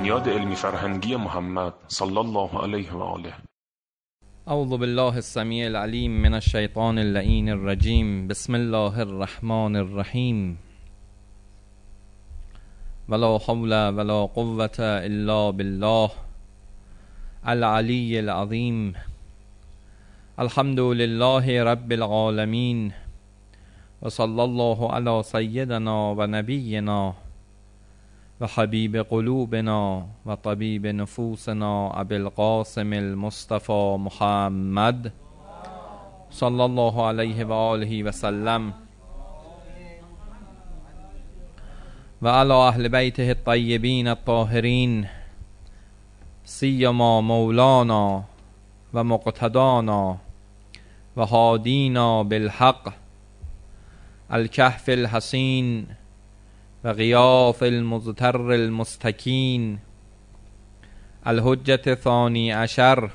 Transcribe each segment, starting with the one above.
بنیاد علمی فرهنگی محمد صلی الله علیه و آله. اعوذ بالله السمیع العلیم من الشیطان اللعین الرجیم. بسم الله الرحمن الرحیم. ولا حول ولا قوة الا بالله العلی العظیم. الحمد لله رب العالمین و صلی الله علی سیدنا و نبینا و حبیب قلوبنا و طبیب نفوسنا ابی القاسم المصطفى محمد صلی الله علیه و آله و سلم و علی اهل بیته الطیبین الطاهرین سیما مولانا و مقتدانا و هادینا بالحق الکهف الحسین و غیاث المزتر المستکین الحجة ثانی عشر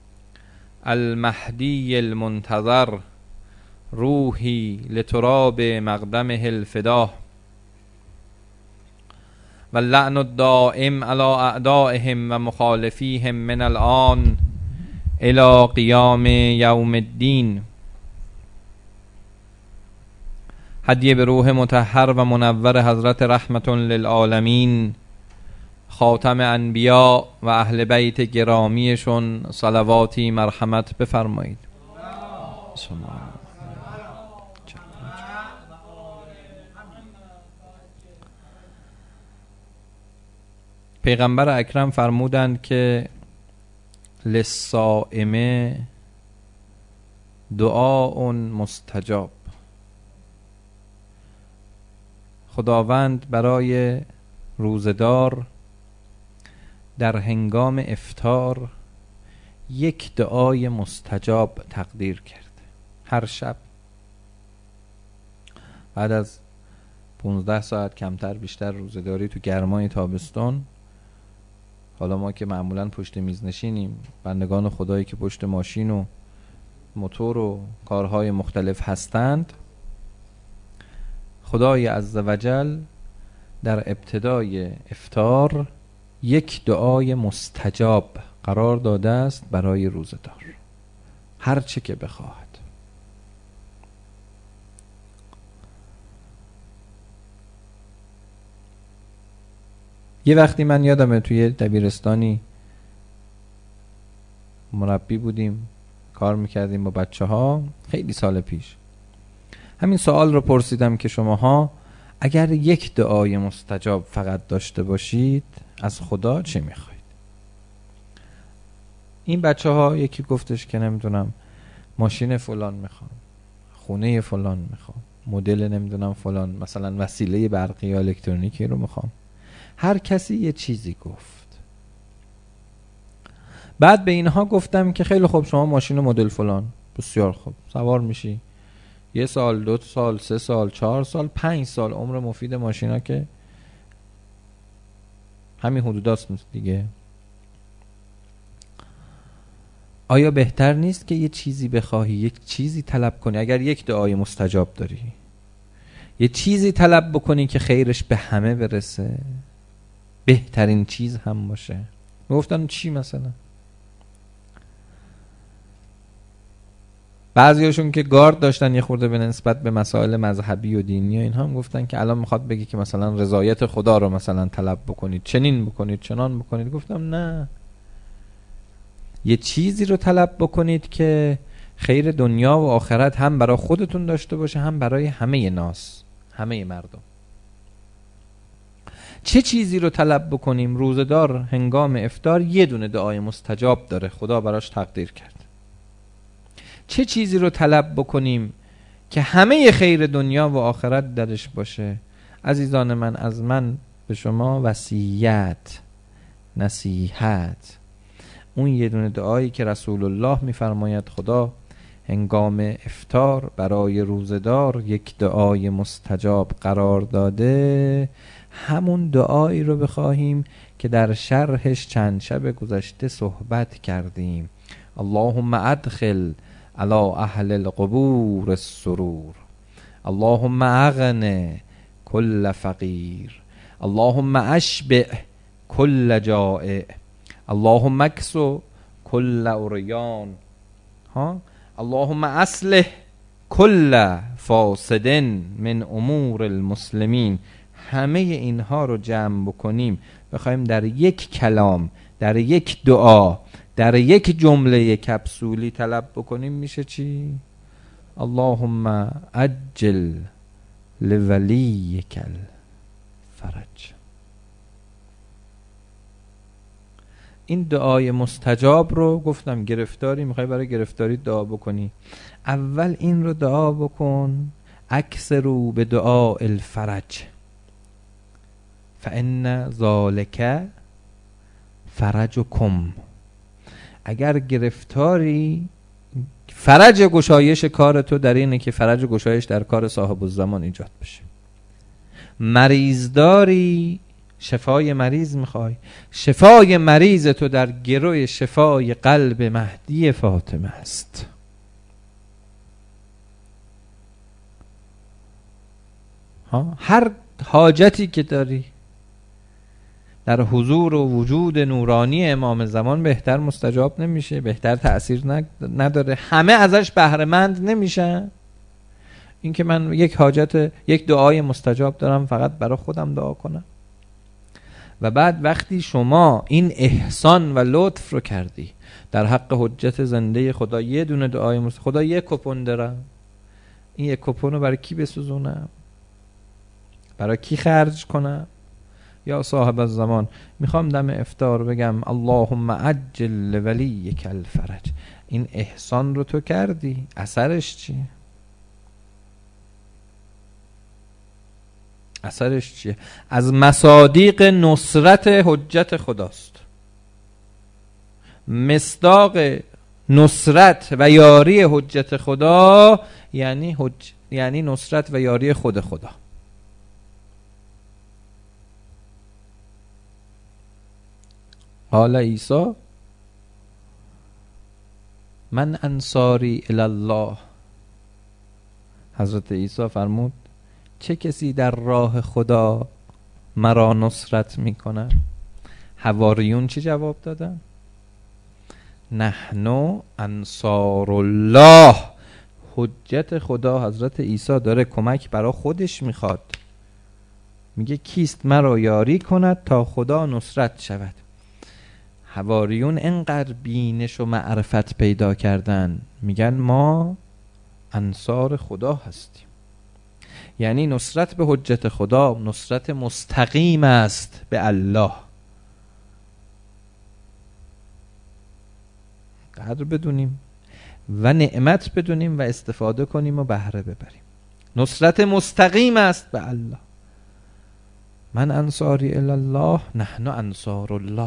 المهدی المنتظر روحی لتراب مقدمه الفدا و اللعن الدائم علی اعدائهم و مخالفیهم من الآن الى قیام یوم الدین. هدیه به روح مطهر و منور حضرت رحمت للعالمین خاتم انبیا و اهل بیت گرامیشون صلواتی مرحمت بفرمایید. پیغمبر اکرم فرمودند که للصائم دعاء مستجاب. خداوند برای روزدار در هنگام افطار یک دعای مستجاب تقدیر کرد. هر شب بعد از 15 ساعت کمتر بیشتر روزداری تو گرمای تابستان، حالا ما که معمولا پشت میز نشینیم، بندگان خدایی که پشت ماشین و موتور و کارهای مختلف هستند، خدای عزوجل در ابتدای افطار یک دعای مستجاب قرار داده است برای روزدار، هر چه که بخواهد. یه وقتی من یادمه توی دبیرستانی مربی بودیم، کار میکردیم با بچه ها، خیلی سال پیش همین سوال رو پرسیدم که شماها اگر یک دعای مستجاب فقط داشته باشید از خدا چه میخواید؟ این بچه ها یکی گفتش که نمیدونم ماشین فلان میخوام، خونه فلان میخوام، مدل نمیدونم فلان، مثلا وسیله برقی یا الکترونیکی رو میخوام. هر کسی یه چیزی گفت. بعد به اینها گفتم که خیلی خوب، شما ماشین مدل فلان، بسیار خوب، سوار میشی 1 سال 2 سال 3 سال 4 سال 5 سال عمر مفید ماشینا که همین حدوداست دیگه. آیا بهتر نیست که یه چیزی بخواهی، یک چیزی طلب کنی؟ اگر یک دعای مستجاب داری، یه چیزی طلب بکنی که خیرش به همه برسه، بهترین چیز هم باشه. گفتن چی مثلا؟ بعضیاشون که گارد داشتن یه خورده به نسبت به مسائل مذهبی و دینی و اینها، هم گفتن که الان میخواد بگی که مثلا رضایت خدا رو مثلا طلب بکنید، چنین بکنید، چنان بکنید. گفتم نه، یه چیزی رو طلب بکنید که خیر دنیا و آخرت هم برای خودتون داشته باشه، هم برای همه ناس، همه مردم. چه چیزی رو طلب بکنیم؟ روزدار هنگام افطار یه دونه دعای مستجاب داره، خدا براش تقدیر کرد. چه چیزی رو طلب بکنیم که همه خیر دنیا و آخرت درش باشه؟ عزیزان من، از من به شما وصیت، نصیحت، اون یه دونه دعایی که رسول الله میفرماید خدا هنگام افطار برای روزدار یک دعای مستجاب قرار داده، همون دعایی رو بخواهیم که در شرحش چند شب گذشته صحبت کردیم. اللهم ادخل علی اهل القبور السرور، اللهم اغن کل فقیر، اللهم اشبع کل جائع، اللهم اکسو کل عریان، اللهم اصلح کل فاسد من امور المسلمین. همه اینها رو جمع بکنیم بخوایم در یک کلام، در یک دعا، در یک جمله کپسولی طلب بکنیم، میشه چی؟ اللهم عجل لولیک الفرج. این دعای مستجاب رو گفتم گرفتاری میخوای برای گرفتاری دعا بکنی، اول این رو دعا بکن اکثروا به دعا الفرج فان ذالک فرجکم. اگر گرفتاری، فرج گشایش کار تو در اینه که فرج گشایش در کار صاحب الزمان ایجاد بشه. مریض داری، شفای مریض میخوای، شفای مریض تو در گروی شفای قلب مهدی فاطمه است. هر حاجتی که داری در حضور و وجود نورانی امام زمان بهتر مستجاب نمیشه، بهتر تأثیر نداره، همه ازش بهره مند نمیشن. این که من یک حاجت، یک دعای مستجاب دارم فقط برای خودم دعا کنم، و بعد وقتی شما این احسان و لطف رو کردی در حق حجت زنده خدا، یه دونه دعای مستجاب، خدا یک کپون دارم، این یک کپون رو برای کی بسوزونم؟ برای کی خرج کنم؟ یا صاحب الزمان میخوام دم افطار بگم اللهم عجل لولیک الفرج. این احسان رو تو کردی، اثرش چیه؟ اثرش چیه؟ از مصادیق نصرت حجت خداست. مصداق نصرت و یاری حجت خدا یعنی نصرت و یاری خود خدا. قال عیسی من انصاری الی الله. حضرت عیسی فرمود چه کسی در راه خدا مرا نصرت میکنه؟ حواریون چی جواب دادن؟ نحن انصار الله. حجت خدا حضرت عیسی داره کمک برای خودش میخواد، میگه کیست مرا یاری کند تا خدا نصرت شود. حواریون انقدر بینش و معرفت پیدا کردن، میگن ما انصار خدا هستیم. یعنی نصرت به حجت خدا نصرت مستقیم است به الله. قدر بدونیم و نعمت بدونیم و استفاده کنیم و بهره ببریم. نصرت مستقیم است به الله. من انصاری الی الله نحن انصار الله.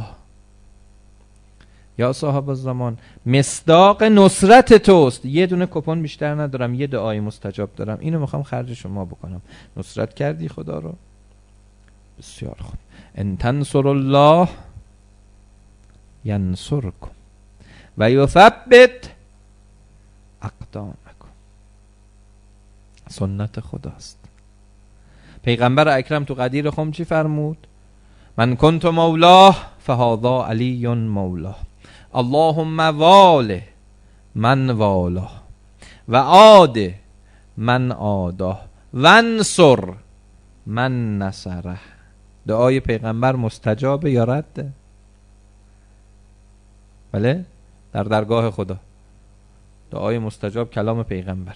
یا صاحب الزمان مصداق نصرت توست. یه دونه کپون بیشتر ندارم، یه دعای مستجاب دارم، اینو میخوام خرج شما بکنم. نصرت کردی خدا رو، بسیار خوب. ان تنصر الله ینصرکم و یثبت اقدامکم. سنت خداست. پیغمبر اکرم تو قدیر خم چی فرمود؟ من کنت مولاه فهذا علی مولاه. اللهم واله من والاه و عاده من عاداه و انصر من نصره. دعای پیغمبر مستجابه یا رده؟ بله، در درگاه خدا دعای مستجاب کلام پیغمبر.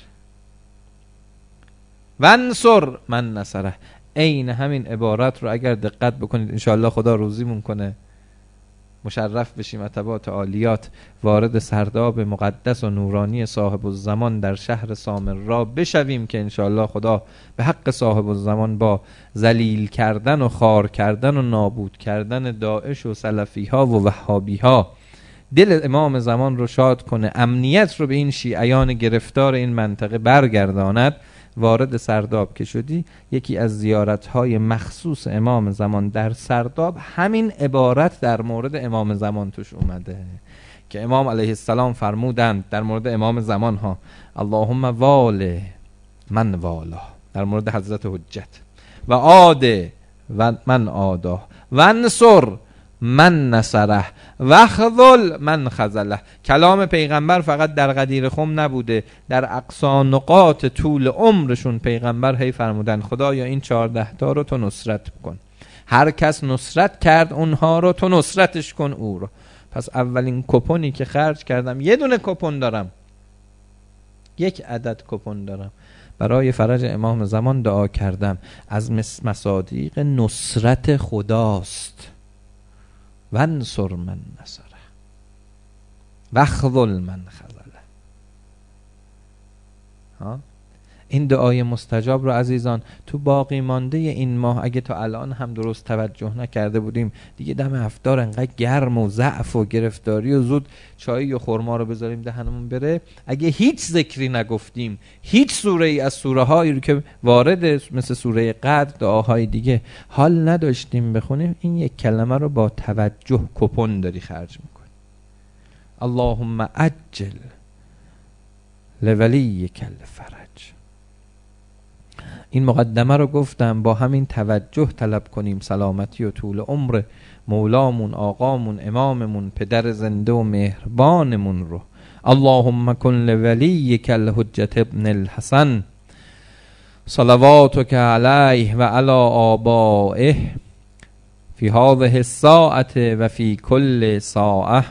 و انصر من نصره. عین همین عبارت رو اگر دقت بکنید انشاءالله خدا روزیمون کنه مشرف بشیم اتباط عالیات وارد سرداب مقدس و نورانی صاحب الزمان در شهر سامرا بشویم که انشاءالله خدا به حق صاحب الزمان با ذلیل کردن و خار کردن و نابود کردن داعش و سلفی ها و وهابی ها دل امام زمان رو شاد کنه، امنیت رو به این شیعیان گرفتار این منطقه برگرداند. وارد سرداب که شدی، یکی از زیارت‌های مخصوص امام زمان در سرداب همین عبارت در مورد امام زمان توش اومده که امام علیه السلام فرمودند در مورد امام زمان ها اللهم واله من والا، در مورد حضرت حجت، و عاده و من عادا و انصر من نصره وخذل من خذله. کلام پیغمبر فقط در غدیر خم نبوده، در اقصا نقاط طول عمرشون پیغمبر هی فرمودن خدایا این 14 تا رو تو نصرت کن، هر کس نصرت کرد اونها رو تو نصرتش کن او رو. پس اولین کپونی که خرج کردم، یه دونه کپون دارم، یک عدد کپون دارم، برای فرج امام زمان دعا کردم، از مصادیق نصرت خداست. وانصر من نصره وخذل من خذله. این دعای مستجاب رو عزیزان تو باقی مانده این ماه اگه تا الان هم درست توجه نکرده بودیم، دیگه دم افطار انقدر گرم و ضعف و گرفتاری و زود چای و خرما رو بذاریم دهنمون بره، اگه هیچ ذکری نگفتیم، هیچ سوره ای از سوره هایی رو که وارد مثل سوره قدر دعاهای دیگه حال نداشتیم بخونیم، این یک کلمه رو با توجه کپون داری خرج میکنی. اللهم عجل لولیک الفرج. این مقدمه رو گفتم با همین توجه طلب کنیم سلامتی و طول عمر مولامون، آقامون، اماممون، پدر زنده و مهربانمون رو. اللهم کن لولیک الحجة ابن الحسن صلواتک علیه و علی آبائه فی هذه الساعة و فی کل ساعة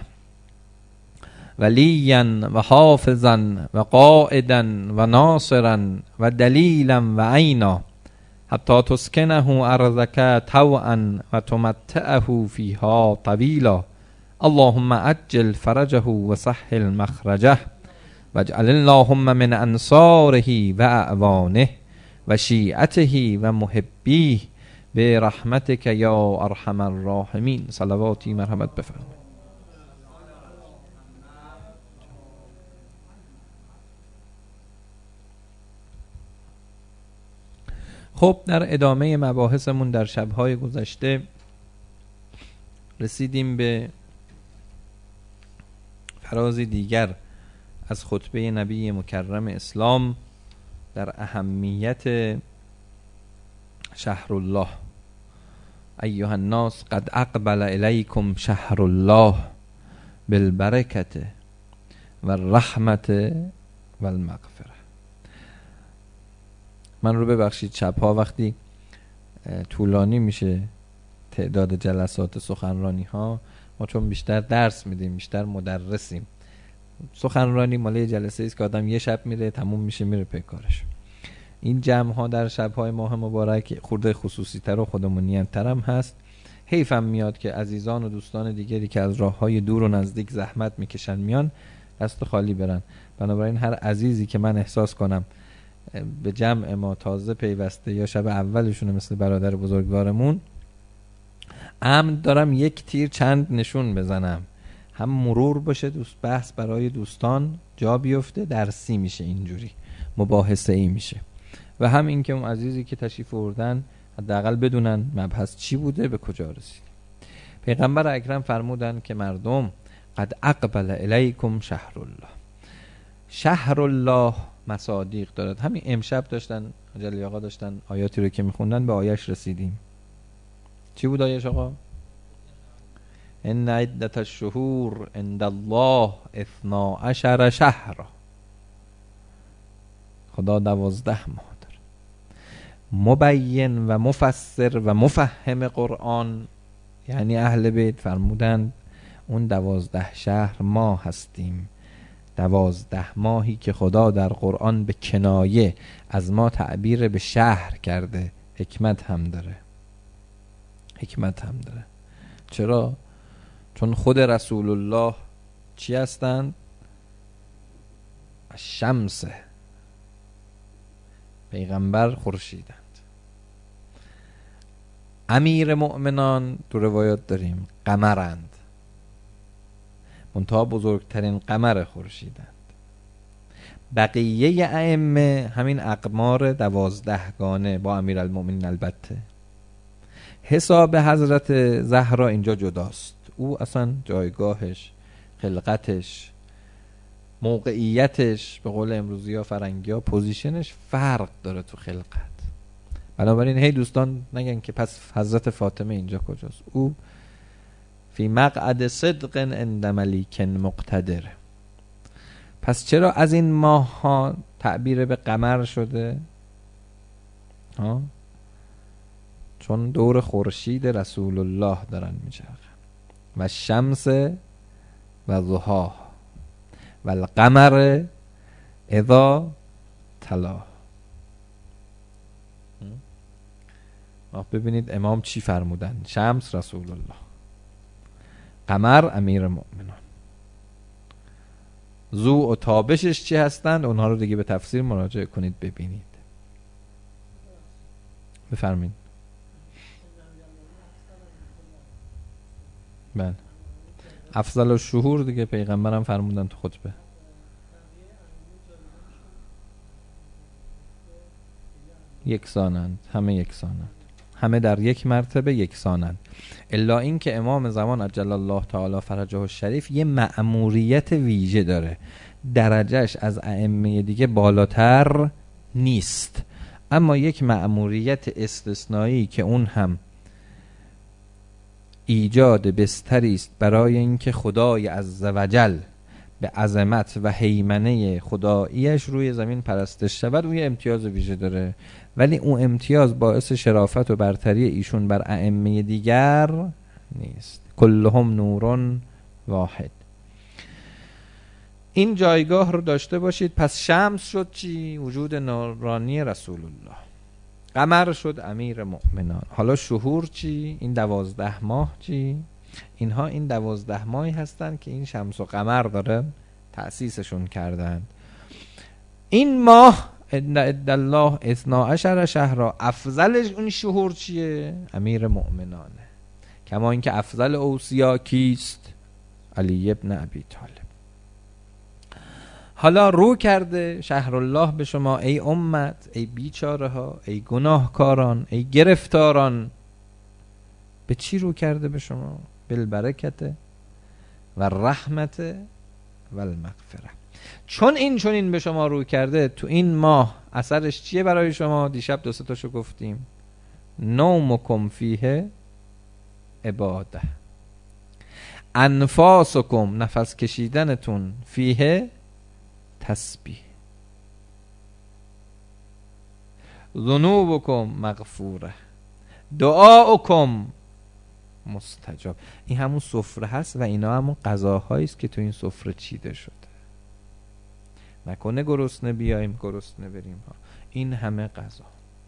ولیا و حافظا و قائدا و ناصرا و دلیلا و عینا حتی تسکنه ارضک طوعا و تمتعه فیها طویلا. اللهم عجل فرجه و سهل مخرجه واجعل اللهم من انصاره و اعوانه و شیعته و محبیه برحمتک یا ارحم الراحمین. صلواتی مرحمت بفرمایید. خب در ادامه مباحثمون در شبهای گذشته رسیدیم به فرازی دیگر از خطبه نبی مکرم اسلام در اهمیت شهر الله. ایها الناس قد اقبل الیکم شهر الله بالبرکت و الرحمت و المغفره. من رو ببخشید شبها وقتی طولانی میشه تعداد جلسات سخنرانی ها، ما چون بیشتر درس میدیم، بیشتر مدرسیم، سخنرانی ماله جلسه ایست که آدم یه شب میره تموم میشه میره پی کارش. این جمع ها در شبهای ماه مبارک خورده خصوصی تر و خودمونی تر هم هست. حیفم میاد که عزیزان و دوستان دیگری که از راه های دور و نزدیک زحمت میکشن میان دست خالی برن. بنابراین هر عزیزی که من احساس کنم به جمع ما تازه پیوسته یا شب اولشونه مثل برادر بزرگوارمون، عمد دارم یک تیر چند نشون بزنم، هم مرور باشه، دوست بحث برای دوستان جا بیفته، درسی میشه، اینجوری مباحثه ای میشه، و هم این که اون عزیزی که تشریف آوردن حداقل بدونن مبحث چی بوده، به کجا رسید. پیغمبر اکرم فرمودن که مردم قد اقبل الیکم شهر الله. شهر الله مصادیق دارد. همین امشب داشتن جلی آقا داشتن آیاتی رو که میخوندن به آیش رسیدیم. چی بود آیش آقا؟ ان عدت الشهور عند الله 12 شهر. خدا 12 ماه داره. مبین و مفسر و مفهم قرآن یعنی اهل بیت فرمودند اون 12 شهر ما هستیم. 12 ماهی که خدا در قرآن به کنایه از ما تعبیر به شهر کرده. حکمت هم داره. حکمت هم داره. چرا؟ چون خود رسول الله چی هستند؟ الشمس. پیغمبر خورشیدند. امیر مؤمنان تو روایات داریم قمرند. منتها بزرگترین قمر خورشیدند. بقیه ائمه همین اقمار 12 گانه با امیرالمؤمنین البته. حساب حضرت زهرا اینجا جداست. او اصلا جایگاهش، خلقتش، موقعیتش، به قول امروزی ها فرنگی ها پوزیشنش فرق داره تو خلقت. بنابراین هی دوستان نگن که پس حضرت فاطمه اینجا کجاست. او فی مقعد صدق عند ملیک مقتدر. پس چرا از این ماه ها تعبیر به قمر شده؟ چون دور خورشید رسول الله دارن میچرخن. و شمس و ضحاها و القمر اذا تلاها. ببینید امام چی فرمودن. شمس رسول الله، قمر امیر مؤمنان. ضوء و تابشش چی هستند اونها رو دیگه به تفسیر مراجعه کنید ببینید. بفرمایید. بله، افضل الشهور دیگه پیغمبرم فرمودن تو خطبه. یکسانند، همه یکسانند، همه در یک مرتبه یکسانند، الا این که امام زمان عجل الله تعالی فرجه الشریف یه مأموریت ویژه داره، درجهش از ائمه دیگه بالاتر نیست، اما یک مأموریت استثنایی که اون هم ایجاد بستری است برای اینکه خدای عزوجل به عظمت و هیمنه خداییش روی زمین پرستش شود. اون یه امتیاز ویژه داره، ولی اون امتیاز باعث شرافت و برتری ایشون بر ائمه دیگر نیست. کلهم نورون واحد. این جایگاه رو داشته باشید. پس شمس شد چی؟ وجود نورانی رسول الله. قمر شد امیر مؤمنان. حالا شهور چی؟ این 12 ماه چی؟ اینها این 12 ماهی هستند که این شمس و قمر داره تأسیسشون کردند. این ماه عد الله 12 شهر، افضلش اون شهور چیه؟ امیر مؤمنانه. کما اینکه افضل اوصیا کیست؟ علی ابن ابی طالب. حالا رو کرده شهر الله به شما ای امت، ای بیچاره ها، ای گناهکاران، ای گرفتاران. به چی رو کرده به شما؟ بالبرکت و رحمت و المغفره. چون این به شما رو کرده، تو این ماه اثرش چیه برای شما؟ دیشب 2-3 تاشو گفتیم. نومکم فیه عباده، انفاسکم نفس کشیدنتون فیه تسبیح، ذنوبکم مغفوره، دعاؤکم مستجاب. این همون سفره هست و اینا همون غذاهایی است که تو این سفره چیده شده. نکنه گرسنه بیایم گرسنه بریم ها. این همه غذا.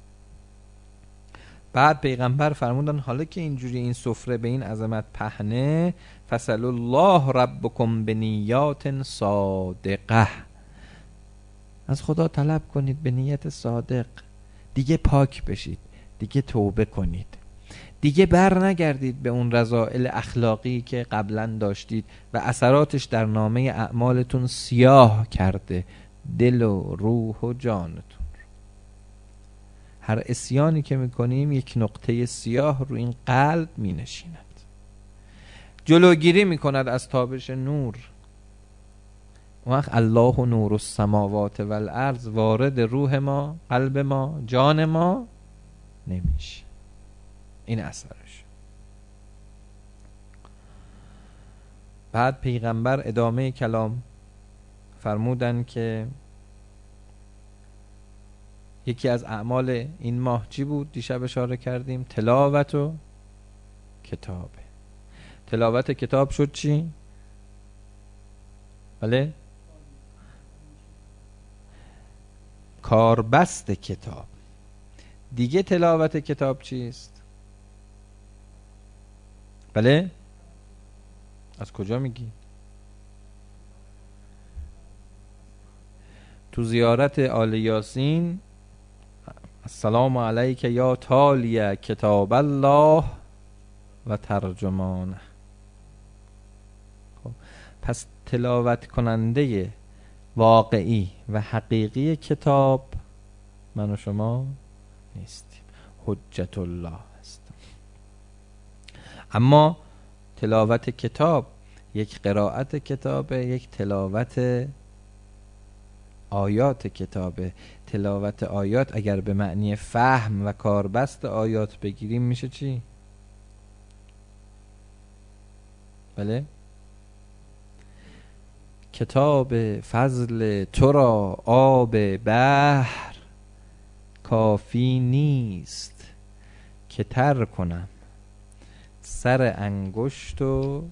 بعد پیغمبر فرمودن حالا که اینجوری این سفره به این عظمت پهنه، فصل الله ربکم بنیات صادقه، از خدا طلب کنید به نیت صادق. دیگه پاک بشید، دیگه توبه کنید، دیگه بر نگردید به اون رذائل اخلاقی که قبلا داشتید و اثراتش در نامه اعمالتون سیاه کرده دل و روح و جانتون. هر عصیانی که میکنیم یک نقطه سیاه رو این قلب مینشیند، جلوگیری میکند از تابش نور. وقت الله و نور السماوات و الارض وارد روح ما، قلب ما، جان ما نمیشه. این اثرش. بعد پیغمبر ادامه کلام فرمودن که یکی از اعمال این ماه چی بود؟ دیشب اشاره کردیم تلاوت و کتاب. تلاوت کتاب شد چی؟ بله؟ کاربست کتاب. دیگه تلاوت کتاب چیست؟ بله؟ از کجا میگی؟ تو زیارت آل یاسین السلام علیک یا تالی کتاب الله و ترجمانه. خب پس تلاوت کننده واقعی و حقیقی کتاب من و شما نیستیم، حجت الله هستم. اما تلاوت کتاب یک قرائت کتابه، یک تلاوت آیات کتابه. تلاوت آیات اگر به معنی فهم و کاربست آیات بگیریم میشه چی؟ بله. کتاب فضل تو را آب بحر کافی نیست، که تر کنم سر انگشت و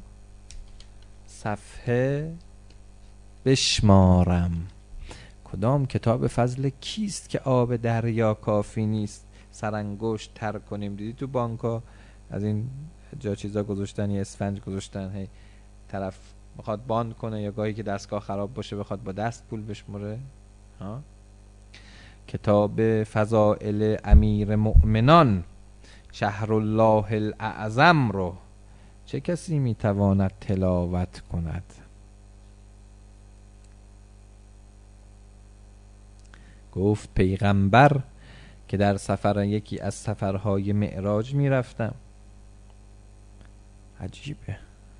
صفحه بشمارم. کدام کتاب فضل کیست که آب دریا کافی نیست سرانگشت تر کنیم؟ دیدی تو بانکا از این جا چیزا گذاشتن، یه اسفنج گذاشتن، هی طرف بخواد باند کنه یا گاهی که دستگاه خراب باشه بخواد با دست پول بشمره. ها؟ کتاب فضائل امیر مؤمنان شهر الله الاعظم رو چه کسی میتواند تلاوت کند؟ گفت پیغمبر که در سفر یکی از سفرهای معراج میرفتم. عجیبه.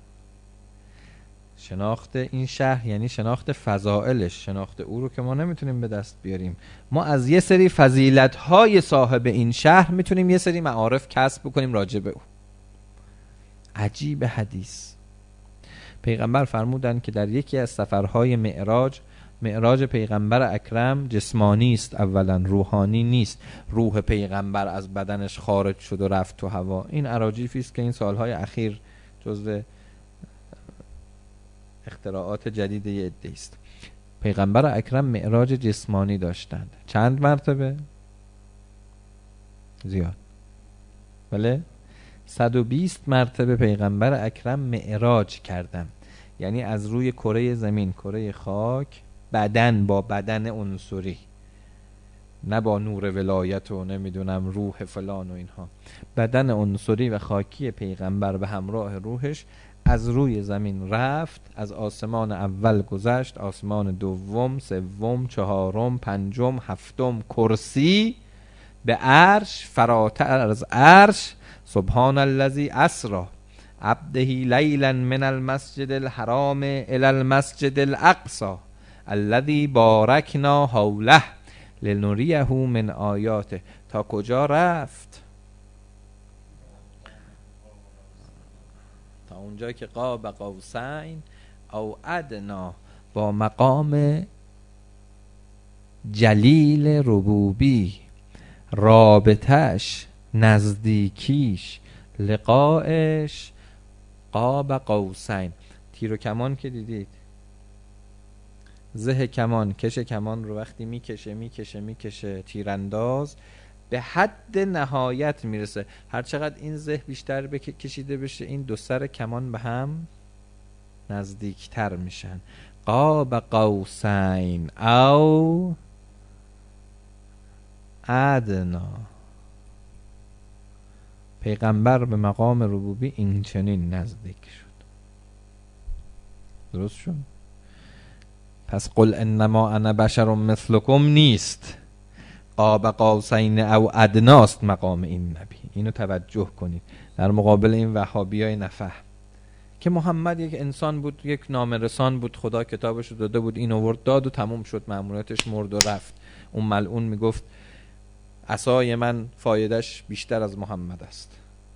شناخت این شهر یعنی شناخت فضائلش. شناخت او رو که ما نمیتونیم به دست بیاریم، ما از یه سری فضیلت‌های صاحب این شهر میتونیم یه سری معارف کسب بکنیم راجع به او. عجیب حدیث. پیغمبر فرمودن که در یکی از سفرهای معراج پیغمبر اکرم جسمانی است، اولا روحانی نیست. روح پیغمبر از بدنش خارج شد و رفت تو هوا. این اراجیفی است که این سالهای اخیر جزو اختراعات جدید یه عده است. پیغمبر اکرم معراج جسمانی داشتند. چند مرتبه؟ زیاد. بله 120 مرتبه پیغمبر اکرم معراج کردن. یعنی از روی کره زمین، کره خاک، بدن با بدن عنصری، نه با نور ولایت و نمیدونم روح فلان و اینها، بدن عنصری و خاکی پیغمبر به همراه روحش از روی زمین رفت، از آسمان اول گذشت، آسمان دوم، سوم، چهارم، پنجم، هفتم، کرسی، به عرش، فراتر از عرش. سبحان الذی اسری عبده لیلا من المسجد الحرام الی المسجد الاقصی الذی بارکنا حوله لنریه من آیاته. تا کجا رفت؟ تا اونجا که قاب قوسین او ادنا، با مقام جلیل ربوبی، رابطش، نزدیکیش، لقایش قاب قوسین. تیر و کمان که دیدید، زه کمان، کش کمان رو وقتی میکشه تیرانداز به حد نهایت میرسه. هر چقدر این زه بیشتر کشیده بشه این دو سر کمان به هم نزدیکتر میشن. قاب قوسین او ادنا. پیغمبر به مقام ربوبی این چنین نزدیک شد. درست شد؟ پس قل انما انا بشر مثلکم نیست، قاب قوسین او ادناست مقام این نبی. اینو توجه کنید در مقابل این وهابیای نفهم که محمد یک انسان بود، یک نامرسان بود، خدا کتابش رو داده بود، این آورد داد و تموم شد، مأموریتش مرد و رفت. اون ملعون میگفت عصای من فایدهش بیشتر از محمد است.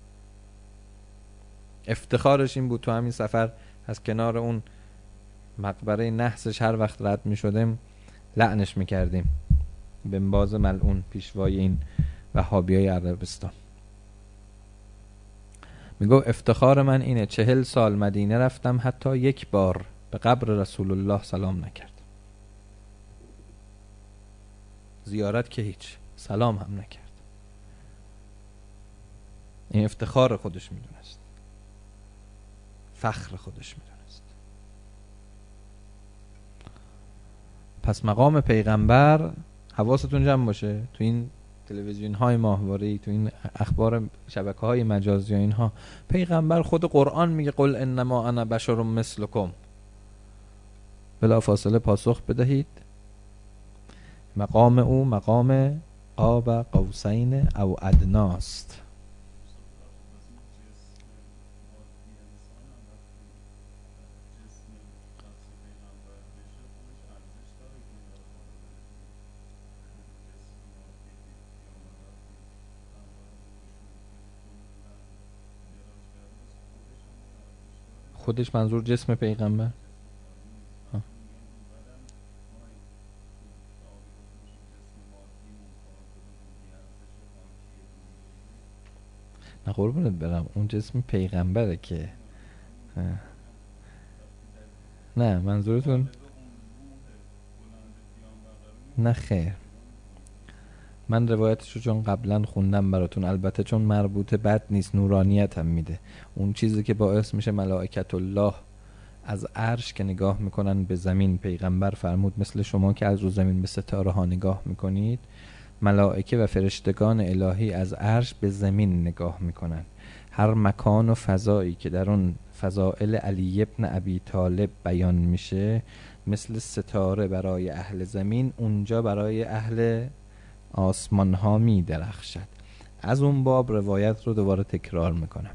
افتخارش این بود تو همین سفر از کنار اون مقبره نحسش هر وقت رد می شدیم لعنش می کردیم. بن باز ملعون پیشوای این وهابیای عربستان می گفت افتخار من اینه 40 سال مدینه رفتم حتی یک بار به قبر رسول الله سلام نکرد. زیارت که هیچ، سلام هم نکرد. این افتخار خودش می دونست، فخر خودش می دونست. پس مقام پیغمبر حواستون جمع باشه. تو این تلویزیون های ماهواره‌ای، تو این اخبار شبکه های مجازی و اینها، پیغمبر خود قرآن میگه قل انما انا بشر مثلکم. بلا فاصله پاسخ بدهید مقام او مقام قاب قوسین او ادناست. خودش منظور جسم پیغمبر؟ نه قربونت برم، اون جسم پیغمبره که نه منظورتون نه خیر. من روایتشو چون قبلا خوندم براتون، البته چون مربوط بد نیست، نورانیت هم میده. اون چیزی که باعث میشه ملائکت الله از عرش که نگاه میکنن به زمین، پیغمبر فرمود مثل شما که از رو زمین به ستاره ها نگاه میکنید، ملائکه و فرشتگان الهی از عرش به زمین نگاه میکنن. هر مکان و فضایی که در اون فضائل علی ابن ابی طالب بیان میشه، مثل ستاره برای اهل زمین، اونجا برای اهل آسمان ها می درخشد. از اون باب روایت رو دوباره تکرار میکنم.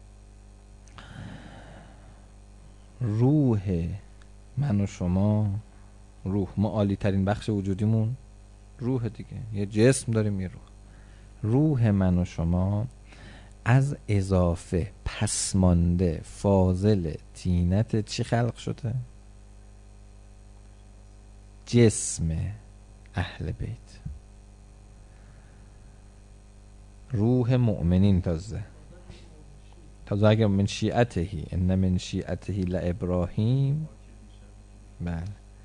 روح من و شما، روح ما عالی ترین بخش وجودیمون روح دیگه، یه جسم داریم یه روح. روح من و شما از اضافه پسمانده فاضل طینت چی خلق شده؟ جسم اهل بیت، روح مؤمنین. تازه اگر من شیعتهی ان من شیعتهی لابراهیم، بله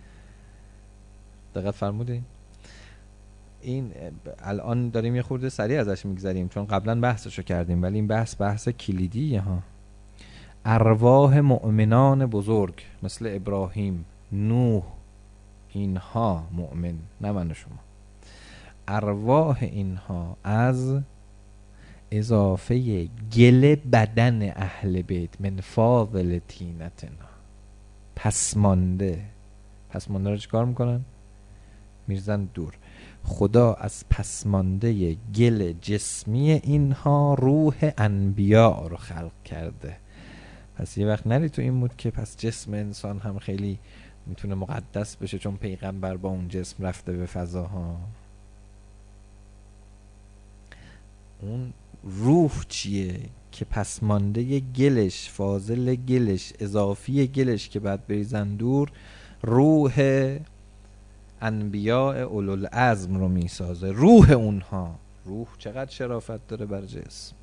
دقت فرمودین. این الان داریم یه خورده سریع ازش میگذریم چون قبلا بحثشو کردیم، ولی این بحث کلیدیه ها. ارواح مؤمنان بزرگ مثل ابراهیم، نوح، اینها مؤمن، نه من و شما. ارواح اینها از اضافه گل بدن اهل بیت من فاضل طینتنا، پسمانده رو چیکار میکنن؟ میرزن دور. خدا از پسمانده گل جسمی اینها روح انبیاء رو خلق کرده. پس یه وقت نری تو این مود که پس جسم انسان هم خیلی میتونه مقدس بشه چون پیغمبر با اون جسم رفته به فضاها. اون روح چیه که پسمانده گلش، فاضل گلش، اضافی گلش که بعد بریزن دور، روح انبیاء اولوالعزم رو میسازه. روح اونها، روح چقدر شرافت داره بر جسم.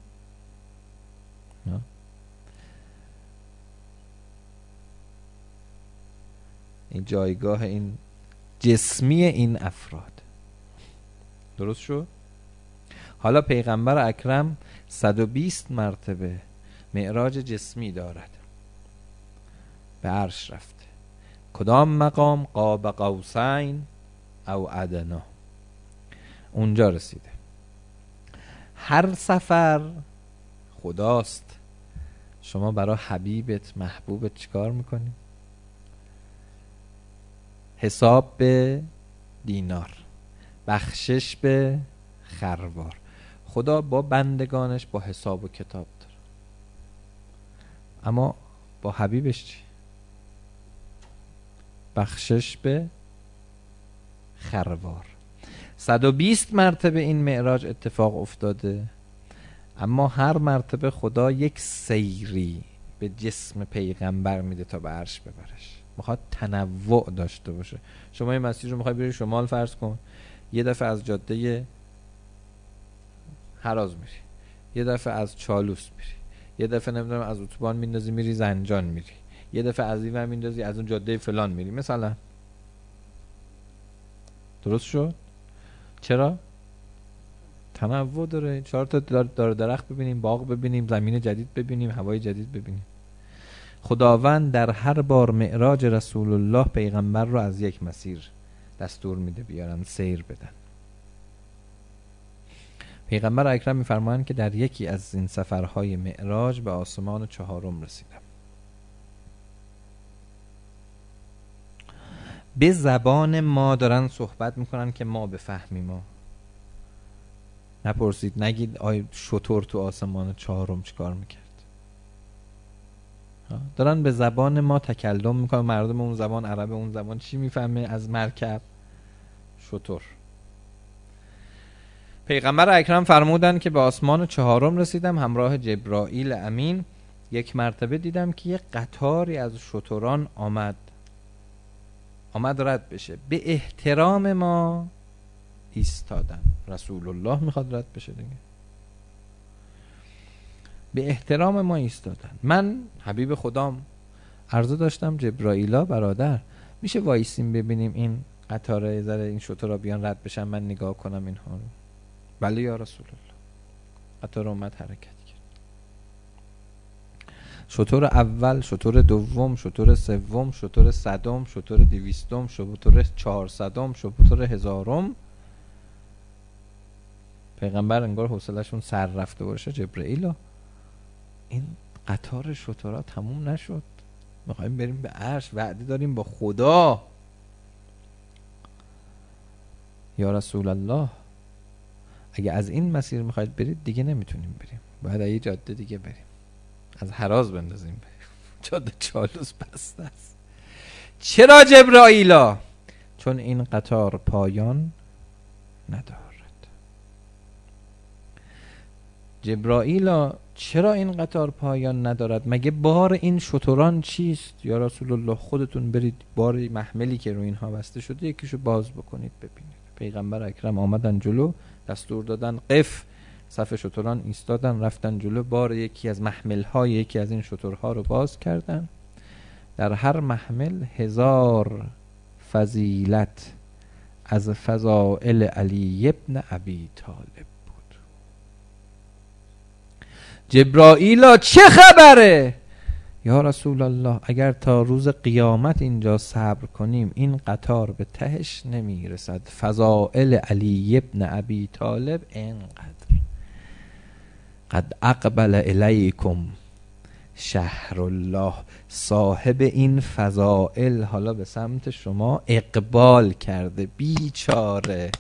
این جایگاه این جسمی این افراد. درست شد؟ حالا پیغمبر اکرم 120 مرتبه معراج جسمی دارد، به عرش رفته. کدام مقام؟ قاب قوسین او ادنا، اونجا رسیده. هر سفر خداست. شما برای حبیبت، محبوبت چیکار میکنی؟ حساب به دینار، بخشش به خروار. خدا با بندگانش با حساب و کتاب داره، اما با حبیبش چی؟ بخشش به خروار. 120 مرتبه این معراج اتفاق افتاده، اما هر مرتبه خدا یک سیری به جسم پیغمبر میده تا به عرش ببرش. میخواد تنوع داشته باشه. شما این مسیر رو میخوای بری شمال فرض کن، یه دفعه از جاده هراز میری، یه دفعه از چالوس میری، یه دفعه نمیدونم از اتوبان میندازی میری زنجان میری، یه دفعه از این ور میندازی از اون جاده فلان میری مثلا. درست شد؟ چرا؟ تنوع داره. 4 تا دار درخت ببینیم، باغ ببینیم، زمین جدید ببینیم، هوای جدید ببینیم. خداوند در هر بار معراج رسول الله پیغمبر رو از یک مسیر دستور میده بیارن سیر بدن. پیغمبر اکرم میفرمایند که در یکی از این سفرهای معراج به آسمان 4 رسیدم. به زبان ما دارن صحبت میکنن که ما بفهمیم. ما نپرسید، نگید آی شطور تو آسمان 4 چیکار میکرد. دارن به زبان ما تکلم میکنن. مردم اون زبان، عرب اون زبان چی میفهمه از مرکب؟ شطور. پیغمبر اکرم فرمودن که به آسمان 4 رسیدم همراه جبرائیل امین. یک مرتبه دیدم که یه قطاری از شتران آمد رد بشه، به احترام ما ایستادن. رسول الله میخواد رد بشه دیگه، به احترام ما ایستادن. من حبیب خدام عرضه داشتم جبرائیلا برادر میشه وایسیم ببینیم این قطاره ذره این شترها بیان رد بشن، من نگاه کنم اینها رو. بله یا رسول الله. قطار اومد حرکت کرد. شتر اول، شتر دوم، شتر سوم، شتر صدم، شتر 200م، شتر 400م، شتر 1000م. پیغمبر انگار حوصله‌شون سر رفته باشه. جبرائیل این قطار شترها تموم نشد، میخوایم بریم به عرش، وعده داریم با خدا. یا رسول الله اگه از این مسیر میخواید برید دیگه نمیتونیم بریم، باید یه جاده دیگه بریم، از هراز بندازیم بریم. جاده چالوس بسته است. چرا جبرائیلا؟ چون این قطار پایان ندارد. جبرائیلا چرا این قطار پایان ندارد؟ مگه بار این شتران چیست؟ یا رسول الله خودتون برید بار محملی که رو اینها بسته شده یکیشو باز بکنید ببینید. پیغمبر اکرم آمدن جلو، دستور دادن قف، صف شتران ایستادن، رفتن جلو، بار یکی از محمل‌های یکی از این شترها رو باز کردن. در هر محمل 1000 فضیلت از فضائل علی ابن ابی طالب بود. جبرائیل چه خبره؟ یا رسول الله اگر تا روز قیامت اینجا صبر کنیم این قطار به تهش نمیرسد. فضائل علی ابن ابی طالب اینقدر. قد اقبل الیکم شهر الله، صاحب این فضائل حالا به سمت شما اقبال کرده. بیچاره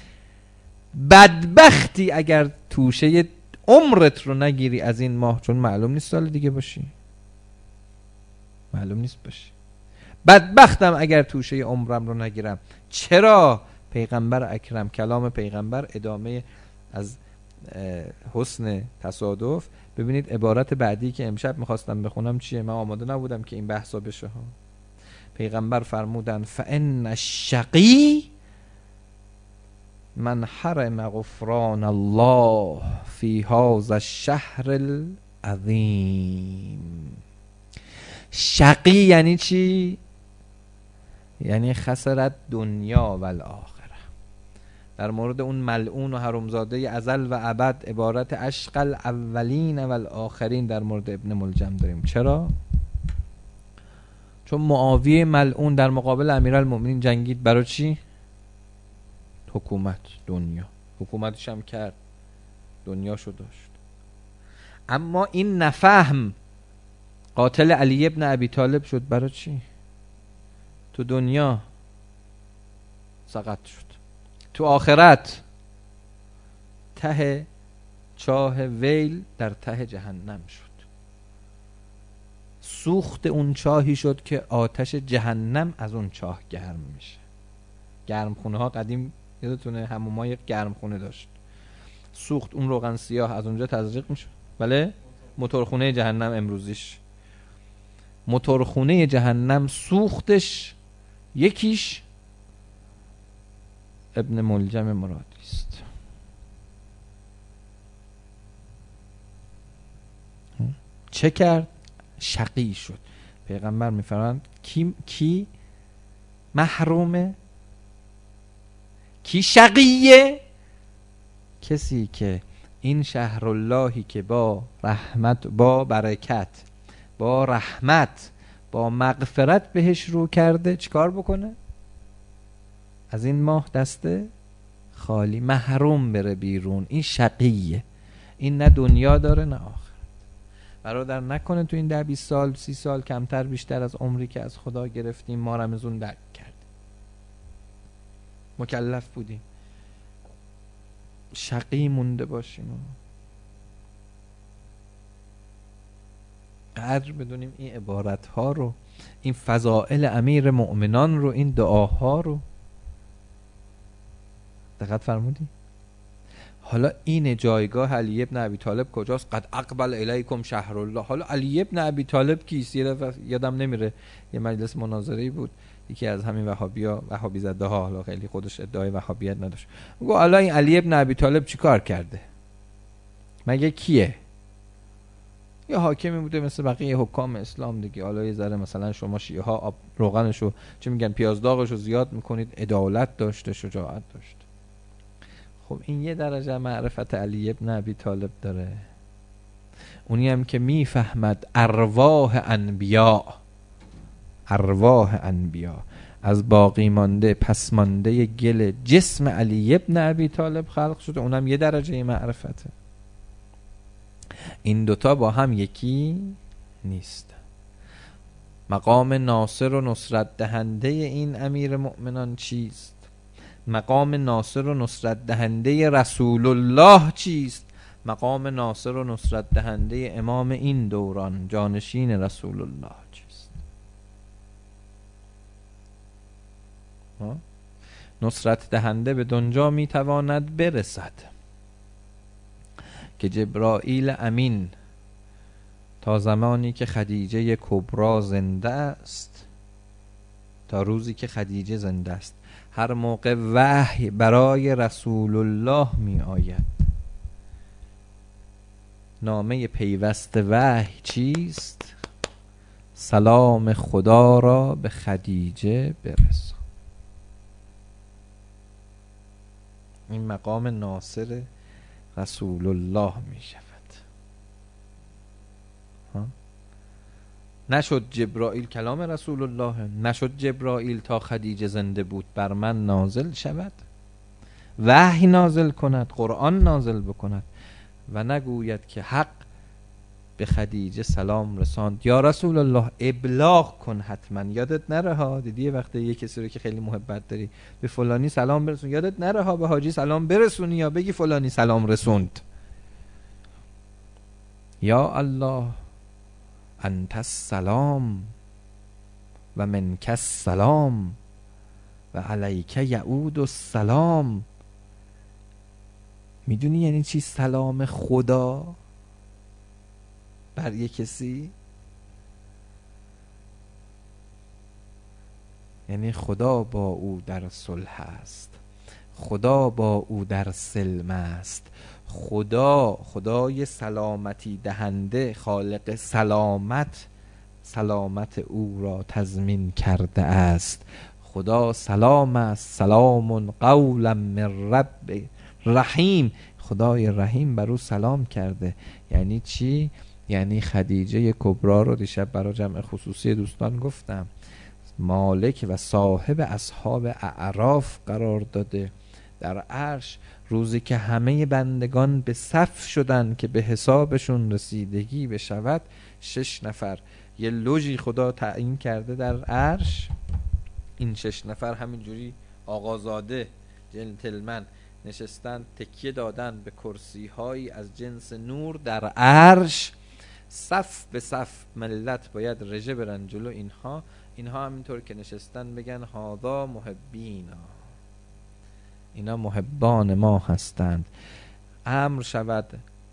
بدبختی اگر توشه عمرت رو نگیری از این ماه، چون معلوم نیست سال دیگه باشی، معلوم نیست باشی. بدبختم اگر توشه عمرم رو نگیرم. چرا؟ پیغمبر اکرم، کلام پیغمبر ادامه از حسن تصادف. ببینید عبارت بعدی که امشب میخواستم بخونم چیه، من آماده نبودم که این بحثا بشه ها. پیغمبر فرمودن فان الشقی من حرم غفران الله فی هذا الشهر العظیم. شقی یعنی چی؟ یعنی خسرت دنیا و الاخره. در مورد اون ملعون و حرامزاده ازل و ابد عبارت اشقى الاولین و الاخرین در مورد ابن ملجم داریم. چرا؟ چون معاویه ملعون در مقابل امیرالمؤمنین جنگید. برای چی؟ حکومت، دنیا. حکومتش هم کرد، دنیاشو داشت. اما این نفهم قاتل علی ابن ابی طالب شد. برای چی؟ تو دنیا سقط شد، تو آخرت ته چاه ویل در ته جهنم شد. سوخت اون چاهی شد که آتش جهنم از اون چاه گرم میشه. گرمخونه ها قدیم یادتونه حمومای گرمخونه داشت. سوخت اون روغن سیاه از اونجا تزریق میشه. بله، موتورخونه جهنم امروزیش. موتورخونه جهنم سوختش یکیش ابن ملجم مرادی است. چه کرد؟ شقی شد. پیغمبر میفرماند کی محرومه؟ کی شقیه؟ کسی که این شهر اللهی که با رحمت، با برکت، با رحمت، با مغفرت بهش رو کرده، چیکار بکنه؟ از این ماه دسته خالی، محروم بره بیرون. این شقیه. این نه دنیا داره نه آخرت. برادر نکنه تو این 10-20 سال 30 سال کمتر بیشتر از عمری که از خدا گرفتیم ما رمزون درک کردیم، مکلف بودیم، شقی مونده باشیم. قدر بدونیم این عبارت ها رو، این فضائل امیر مؤمنان رو، این دعاها رو. دقت فرمودی؟ حالا این جایگاه علی ابن ابی طالب کجاست؟ قد اقبل الیکم شهر الله. حالا علی ابن ابی طالب کیست؟ یادم نمیره یه مجلس مناظری بود، یکی از همین وهابی زده ها، حالا خیلی خودش ادعای وهابیت نداشت، میگه حالا این علی ابن ابی طالب چیکار کرده؟ مگه کیه؟ یه حاکمی بوده مثل بقیه حکام اسلام دیگه. حالا یه ذره مثلا شما شیعه ها آب روغنشو چه میگن پیاز داغشو زیاد میکنید، عدالت داشته، شجاعت داشته. خب این یه درجه معرفت علی ابن ابی طالب داره، اونی هم که میفهمد ارواح انبیا از باقی مانده پس مانده گل جسم علی ابن ابی طالب خلق شده، اونم یه درجه معرفته. این دوتا با هم یکی نیست. مقام ناصر و نصرت دهنده این امیر مؤمنان چیست؟ مقام ناصر و نصرت دهنده رسول الله چیست؟ مقام ناصر و نصرت دهنده امام این دوران جانشین رسول الله چیست؟ نصرت دهنده به دنجا میتواند برسد که جبرائیل امین تا زمانی که خدیجه کبرا زنده است، تا روزی که خدیجه زنده است، هر موقع وحی برای رسول الله می آید، نامه پیوست وحی چیست؟ سلام خدا را به خدیجه برسان. این مقام ناصر رسول الله می شود. نشد جبرائیل کلام رسول الله، نشد جبرائیل تا خدیجه زنده بود بر من نازل شود، وحی نازل کند، قرآن نازل بکند و نگوید که حق به خدیجه سلام رساند، یا رسول الله ابلاغ کن حتما، یادت نره ها. دیدی وقتی یه کسی رو که خیلی محبت داری به فلانی سلام برسون، یادت نره ها به حاجی سلام برسونی یا بگی فلانی سلام رسوند. یا الله انت السلام و منک السلام و علیک یعود السلام. میدونی یعنی چی سلام خدا بر یک کسی؟ یعنی خدا با او در صلح است، خدا با او در سلم است، خدای سلامتی دهنده، خالق سلامت او را تضمین کرده است. خدا سلام است، سلام قولا من رب رحیم، خدای رحیم بر او سلام کرده. یعنی چی؟ یعنی خدیجه کبرا رو دیشب برای جمع خصوصی دوستان گفتم، مالک و صاحب اصحاب اعراف قرار داده در عرش. روزی که همه بندگان به صف شدن که به حسابشون رسیدگی بشود، 6 نفر یه لوژی خدا تعیین کرده در عرش. این 6 نفر همینجوری آقازاده جنتلمن نشستن، تکیه دادن به کرسی هایی از جنس نور در عرش، صف به صف ملت باید رژه برن جلو اینها همینطور که نشستن بگن هذا محبینا، اینا محبان ما هستند. امر شود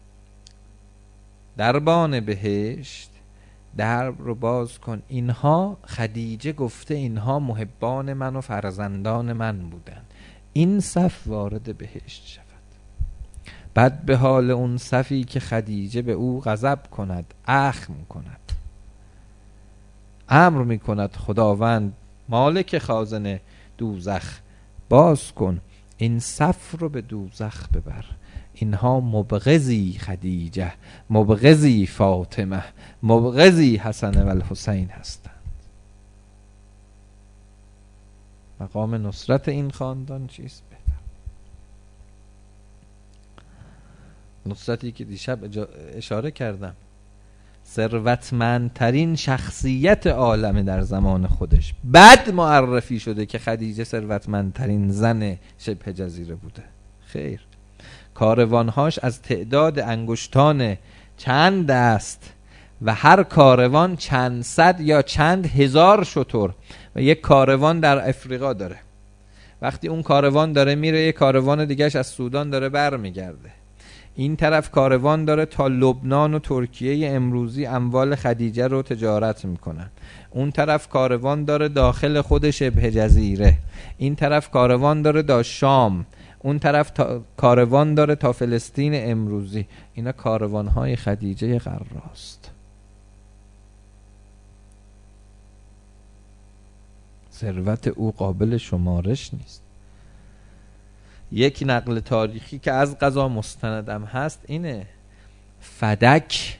دربان بهشت درب رو باز کن، اینها خدیجه گفته اینها محبان من و فرزندان من بودن، این صف وارد بهشت شود. بعد به حال اون صفی که خدیجه به او غضب کند، اخم کند، امر می کند خداوند مالک خازن دوزخ باز کن، این صف رو به دوزخ ببر، اینها مبغضی خدیجه، مبغضی فاطمه، مبغضی حسن و الحسین هستند. مقام نصرت این خاندان چیست بهتر؟ نصرتی که دیشب اشاره کردم، ثروتمندترین شخصیت عالم در زمان خودش بعد معرفی شده که خدیجه ثروتمندترین زن شبه جزیره بوده. خیر، کاروانهاش از تعداد انگشتان چند دست و هر کاروان چند صد یا چند هزار شتر و یک کاروان در افریقا داره وقتی اون کاروان داره میره، یه کاروان دیگهش از سودان داره بر میگرده. این طرف کاروان داره تا لبنان و ترکیه امروزی اموال خدیجه رو تجارت میکنن. اون طرف کاروان داره داخل خود شبه جزیره. این طرف کاروان داره تا شام. اون طرف کاروان داره تا فلسطین امروزی. اینا کاروانهای خدیجه قراست. ثروت او قابل شمارش نیست. یک نقل تاریخی که از قضا مستندم هست اینه: فدک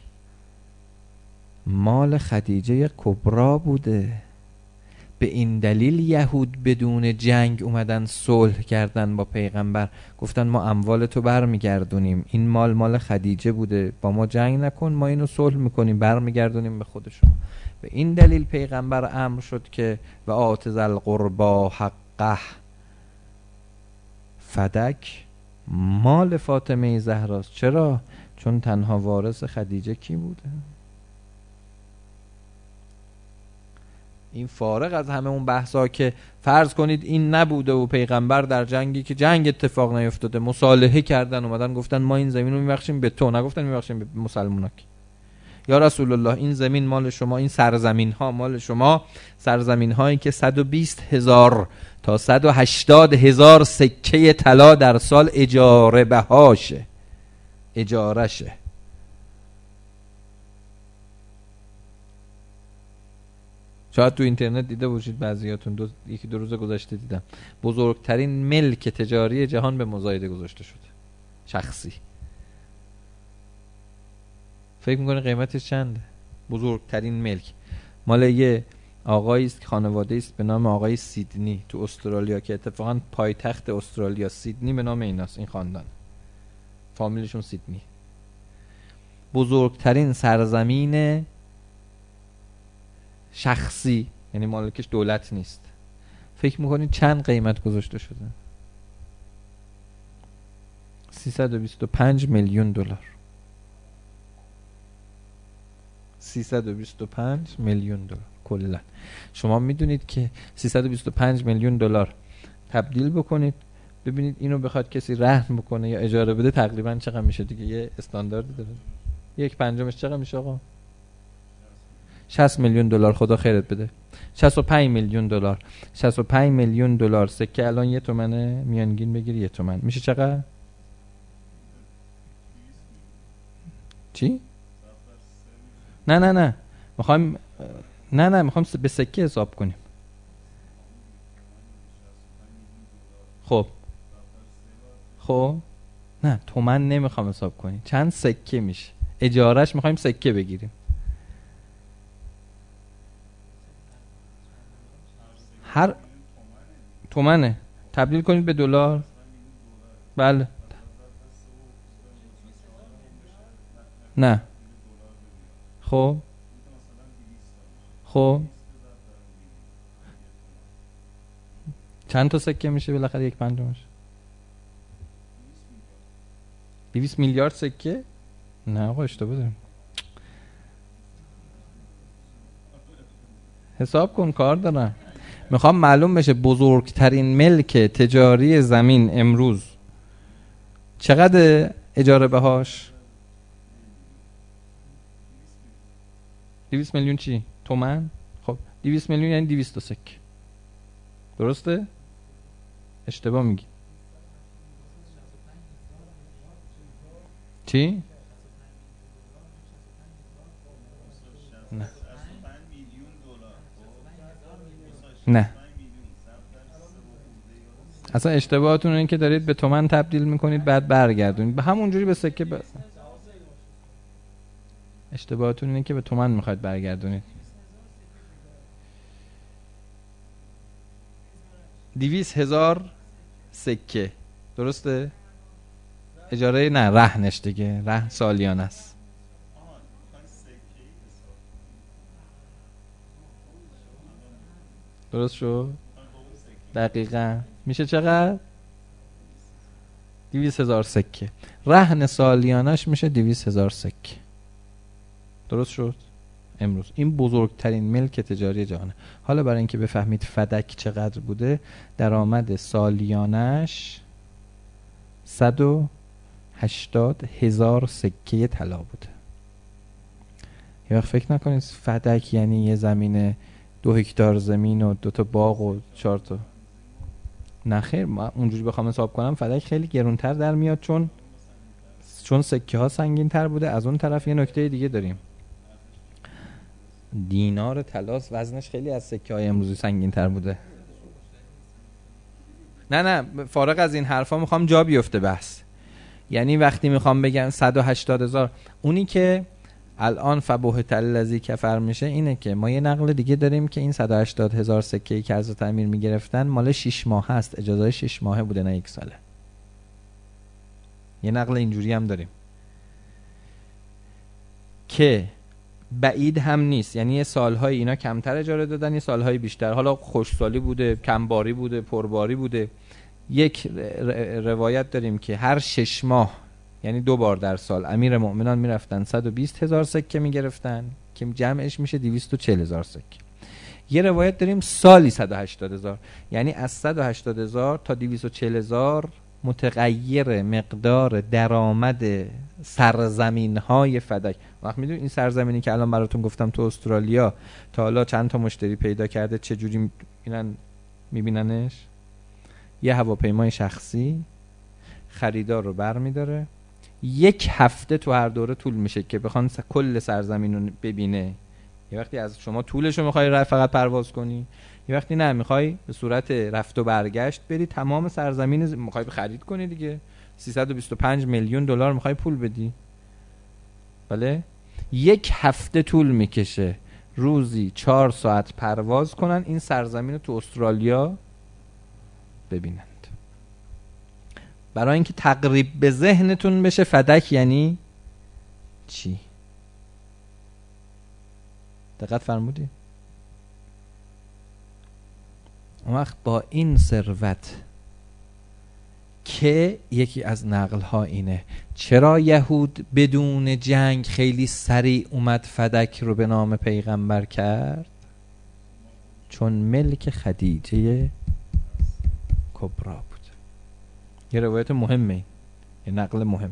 مال خدیجه کبرا بوده. به این دلیل یهود بدون جنگ اومدن صلح کردن با پیغمبر، گفتن ما اموال تو برمیگردونیم، این مال خدیجه بوده، با ما جنگ نکن، ما اینو صلح میکنیم برمیگردونیم به خود شما. به این دلیل پیغمبر امر شد که و آت ذی القربی حقه. فدک مال فاطمه زهراست. چرا؟ چون تنها وارث خدیجه کی بوده؟ این فارغ از همه اون بحثا که فرض کنید این نبوده و پیغمبر در جنگی که جنگ اتفاق نیفتاده مصالحه کردن، اومدن گفتن ما این زمین رو میبخشیم به تو، نگفتن میبخشیم به مسلمونا. یا رسول الله این زمین مال شما، این سرزمین ها مال شما، سرزمین هایی که 120,000 تا 180,000 سکه طلا در سال اجاره بهاشه، اجاره شه. شاید تو اینترنت دیده باشید بعضیاتون، یکی دو روز گذشته دیدم بزرگترین ملک تجاری جهان به مزایده گذاشته شده، شخصی. فکر میکنه قیمتش چنده؟ بزرگترین ملک مال یه آقایی است، خانواده است به نام آقای سیدنی تو استرالیا که اتفاقا پایتخت استرالیا سیدنی به نام ایناست، این خاندان فامیلشون سیدنی. بزرگترین سرزمین شخصی، یعنی مالکش دولت نیست. فکر میکنید چند قیمت گذاشته شده؟ 325 میلیون دلار. 325 میلیون دلار کلا. شما میدونید که 325 میلیون دلار تبدیل بکنید ببینید اینو بخواد کسی رهن بکنه یا اجاره بده تقریبا چقدر میشه دیگه؟ یه استاندارد داره. 1/5 چقدر میشه آقا؟ 60 میلیون دلار. خدا خیرت بده. 65 میلیون دلار. 65 میلیون دلار سکه الان 1 تومنه، میانگین بگیر 1 تومن میشه چقدر؟ چی؟ نه میخوایم میخوایم به سکه حساب کنیم. خب نه تومن نمیخوام حساب کنیم، چند سکه میشه؟ اجارهش میخوایم سکه بگیریم. هر تومنه تبدیل کنید به دلار. بله. نه خب چند تا سکه میشه بالاخره 1/5؟ 200 میلیارد سکه؟ نه آقا اشتباه داریم. حساب کن، کار دارم. میخوام معلوم بشه بزرگترین ملک تجاری زمین امروز چقدر اجاره بهاش؟ 200 میلیون چی؟ تومن؟ خب 200 میلیون یعنی 200 سکه. درسته؟ اشتباه میگی. چی؟ نه اصلا اشتباهتون این که دارید به تومن تبدیل میکنید بعد برگردونید به همونجوری به سکه اشتباهتون اینه که به تومن میخواید برگردونید. 200,000 سکه درسته؟ اجاره نه، رهنش دیگه، رهن سالیانه است. درست شد؟ دقیقاً میشه چقدر؟ 200,000 سکه. رهن سالیانش میشه 200,000 سکه. درست شد؟ امروز. این بزرگترین ملک تجاری جهانه. حالا برای اینکه بفهمید فدک چقدر بوده، درآمد سالیانش 180,000 سکه طلا بوده. یه وقت فکر نکنید فدک یعنی یه زمین 2 هکتار زمین و 2 تا باغ و 4 تا. نه خیر، من اونجوری بخوام حساب کنم فدک خیلی گرونتر در میاد، چون سکه ها سنگین تر بوده. از اون طرف یه نکته دیگه داریم، دینار طلاس وزنش خیلی از سکه های امروزی سنگین تر بوده. نه فارغ از این حرفا میخوام جا بیفته بحث. یعنی وقتی میخوام بگم 180,000، اونی که الان فبهت الذی کفر میشه اینه که ما یه نقل دیگه داریم که این 180,000 سکه‌ای که از تعمیر میگرفتن مال 6 ماه هست، اجازه 6 ماهه بوده نه 1 ساله. یه نقل اینجوری هم داریم که بعید هم نیست، یعنی یه سالهای اینا کمتر اجاره دادن، یه سالهای بیشتر، حالا خوشسالی بوده، کمباری بوده، پرباری بوده. یک روایت داریم که هر 6 ماه، یعنی 2 بار در سال، امیر مؤمنان میرفتن 120,000 سکه میگرفتن که جمعش میشه 240,000 سکه. یه روایت داریم سالی 180,000، یعنی از 180,000 تا 240,000 متغیر مقدار درآمد سرزمین های فدک. وقت میدونی این سرزمینی که الان براتون گفتم تو استرالیا تا حالا چند تا مشتری پیدا کرده، چه جوری میبیننش؟ یه هواپیمای شخصی خریدار رو برمیداره، 1 هفته تو هر دوره طول میشه که بخوان کل سرزمین رو ببینه. یه وقتی از شما طولش رو میخوای فقط پرواز کنی، یه وقتی نه میخوای به صورت رفت و برگشت بری تمام سرزمین میخوای خرید کنی دیگه. 325 میلیون دلار میخوای پول بدی، بله. 1 هفته طول میکشه روزی 4 ساعت پرواز کنن این سرزمین رو تو استرالیا ببینند. برای اینکه تقریب به ذهنتون بشه فدک یعنی چی. دقت فرمودی؟ اون وقت با این ثروت که یکی از نقل ها اینه، چرا یهود بدون جنگ خیلی سریع اومد فدک رو به نام پیغمبر کرد؟ چون ملک خدیجه کبرا بود. یه روایت مهمه، یه نقل مهمه.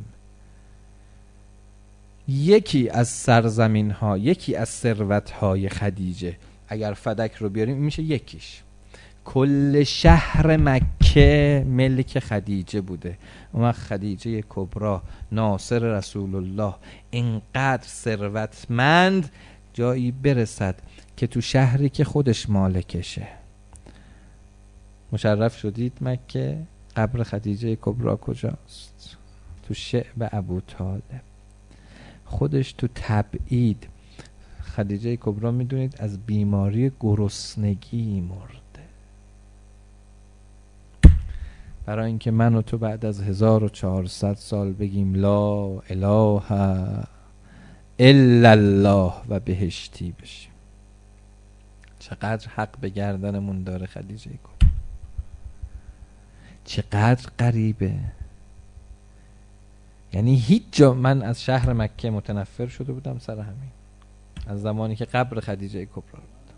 یکی از سرزمین ها، یکی از ثروت های خدیجه، اگر فدک رو بیاریم میشه یکیش. کل شهر مکه ملک خدیجه بوده. اون وقت خدیجه کبرا ناصر رسول الله اینقدر ثروتمند جایی برسد که تو شهری که خودش مالکشه. مشرف شدید مکه، قبر خدیجه کبرا کجاست؟ تو شعب ابو طالب. خودش تو تبعید. خدیجه کبرا میدونید از بیماری گرسنگی مرده. برای اینکه من و تو بعد از 1400 سال بگیم لا اله الا الله و بهشتی بشیم. چقدر حق به گردنمون داره خدیجه کبرا. چقدر غریبه. یعنی هیچ جا من از شهر مکه متنفر شده بودم سر همین، از زمانی که قبر خدیجه کبرا بود.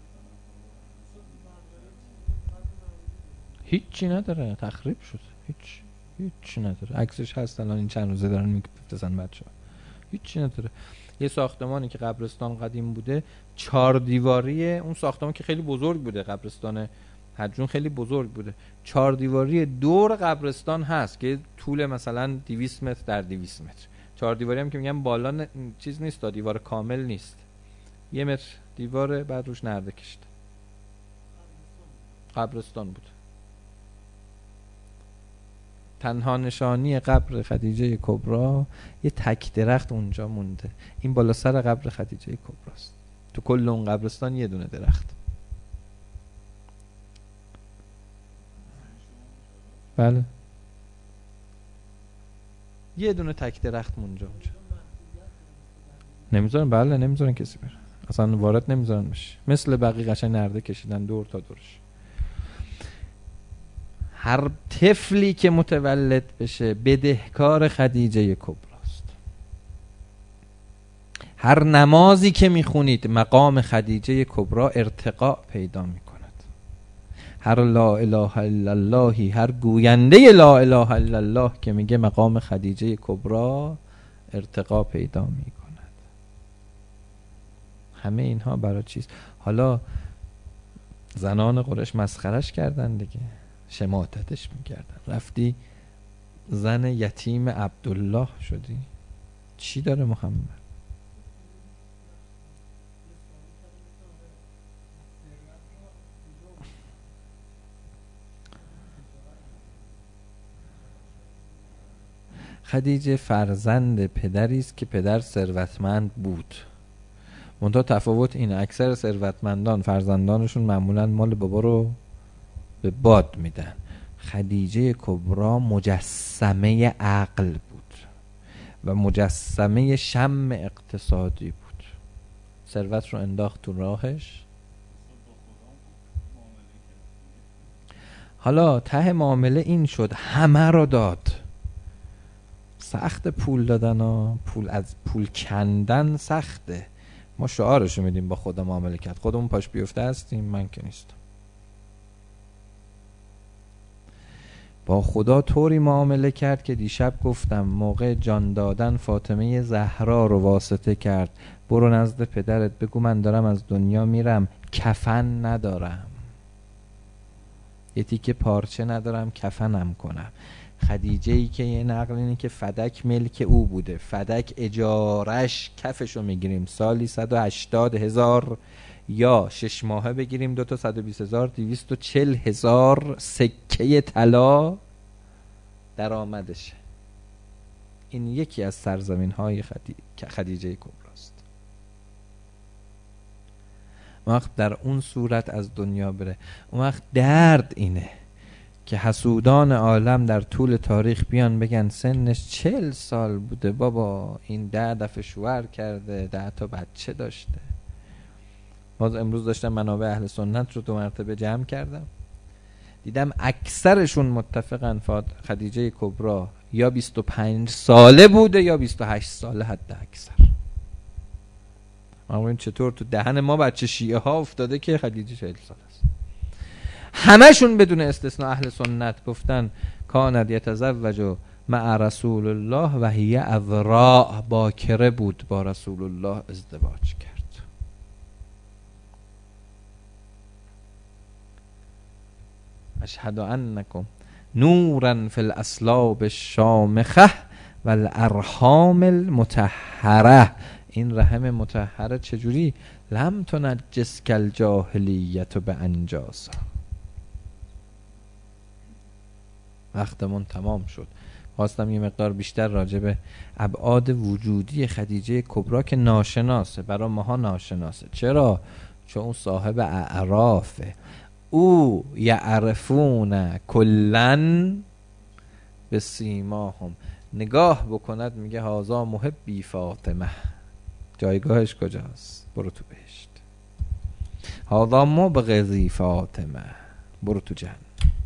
هیچی نداره، تخریب شد. هیچی نداره. عکسش هست الان این چند روزه دارن میفرستن بچه‌ها. هیچی نداره. یه ساختمانی که قبرستان قدیم بوده، 4 دیواری، اون ساختمان که خیلی بزرگ بوده، قبرستان حجون خیلی بزرگ بوده، 4 دیواری دور قبرستان هست که طول مثلا 200 متر در 200 متر. 4 دیواری هم که میگم بالا چیز نیست، دیوار کامل نیست، 1 متر دیواره، بعد روش نرده کشیده. قبرستان بود. تنها نشانی قبر خدیجه کبرا یه تک درخت اونجا مونده. این بالا سر قبر خدیجه کبراست. تو کل اون قبرستان یه دونه درخت. بله، یه دونه تک درخت اونجا. نمیذارن، بله نمیذارن کسی بره، اصلا وارد نمیذارن بشه. مثل بقیه قشنگ نرده کشیدن دور تا دورش. هر طفلی که متولد بشه بدهکار خدیجه کبراست. هر نمازی که میخونید مقام خدیجه کبرا ارتقا پیدا میکند. هر لا اله الا اللهی، هر گوینده لا اله الا الله که میگه مقام خدیجه کبرا ارتقا پیدا میکند. همه اینها برای چیست؟ حالا زنان قریش مسخرش کردن دیگه، شماتتش میکردن. رفتی زن یتیم عبدالله شدی. چی داره محمد؟ خدیجه فرزند پدری است که پدر ثروتمند بود. منتها تفاوت اینه اکثر ثروتمندان فرزندانشون معمولا مال بابا رو به باد میدن. خدیجه کبرا مجسمه عقل بود و مجسمه شم اقتصادی بود. ثروت رو انداخت تو راهش. حالا ته معامله این شد همه رو داد. سخت پول دادن ها، پول از پول کندن سخته. ما شعارشو میدیم با خدا معامله کرد، خودمون پاش بیفته هستیم. من که نیستم. با خدا طوری معامله کرد که دیشب گفتم موقع جان دادن فاطمه زهرا رو واسطه کرد. برو نزد پدرت بگو من دارم از دنیا میرم، کفن ندارم، یه تیکه پارچه ندارم کفنم کنم. خدیجه ای که یه نقل اینه که فدک ملک او بوده، فدک اجارش کفشو میگیریم سالی 180,000 یا 6 ماهه بگیریم 2 تا 120,000 240,000 سکه طلا درآمدشه. این یکی از سرزمین های خدیجه کبراست. وقت در اون صورت از دنیا بره، اون وقت درد اینه که حسودان عالم در طول تاریخ بیان بگن سنش 40 سال بوده بابا، این 10 دفعه شوهر کرده، 10 تا بچه داشته. باز امروز داشتم منابع اهل سنت رو 2 مرتبه جمع کردم، دیدم اکثرشون متفقن خدیجه کبرا یا 25 ساله بوده یا 28 ساله حد اکثر. ما این چطور تو دهن ما بچه شیعه ها افتاده که خدیجه 40 سال است. همشون بدون استثناء اهل سنت گفتن کاند یتزوج مع رسول الله و هی اذراع، باکره بود با رسول الله ازدواج کرد. اشهد انکم نورا فی الاصلاب الشامخه و الارحام المطهره. این رحم مطهره چجوری؟ لم تنجس کالجاهلیت بانجاسا. وقتمون تمام شد. خواستم یه مقدار بیشتر راجع به ابعاد وجودی خدیجه کبرا که ناشناسه، برای ماها ناشناسه. چرا؟ چون اون صاحب اعرافه. او یعرفون کلن به سیماهم. نگاه بکند میگه هازا محبی فاطمه. جایگاهش کجاست؟ برو تو بهشت. هازا مبغضی فاطمه، برو تو جنت.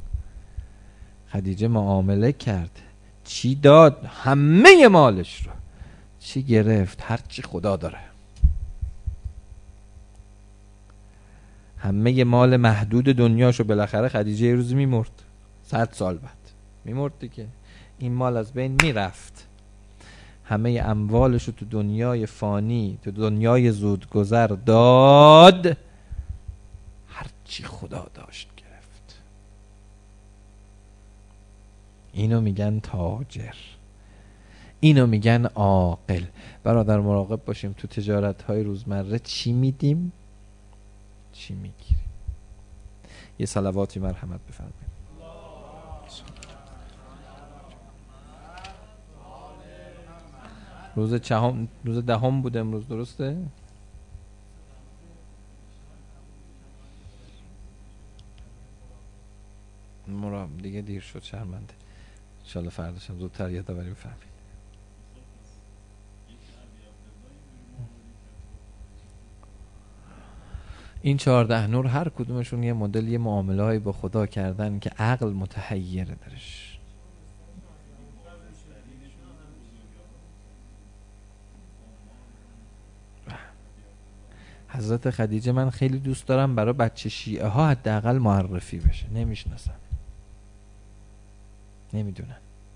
خدیجه معامله کرد. چی داد؟ همه مالش رو. چی گرفت؟ هر چی خدا داره. همه مال محدود دنیاشو. بالاخره خدیجه یه روز میمرد، 100 سال بعد میمرد دیگه. این مال از بین میرفت. همه اموالشو تو دنیای فانی، تو دنیای زودگذر داد. هر چی خدا داشت گرفت. اینو میگن تاجر، اینو میگن عاقل. برادر مراقب باشیم تو تجارت‌های روزمره چی میدیم چی میگیریم. یه صلواتی مرحمت بفرمایید. روز 10 بود امروز، درسته؟ مرا دیگه دیر شد، شرمنده. انشالله فرداشم زودتر یادآوری بفرمایید. این 14 نور هر کدومشون یه مدل یه معامله‌ای با خدا کردن که عقل متحیره درش. حضرت خدیجه من خیلی دوست دارم برای بچه شیعه ها حداقل معرفی بشه، نمیشناسن، نمیدونن.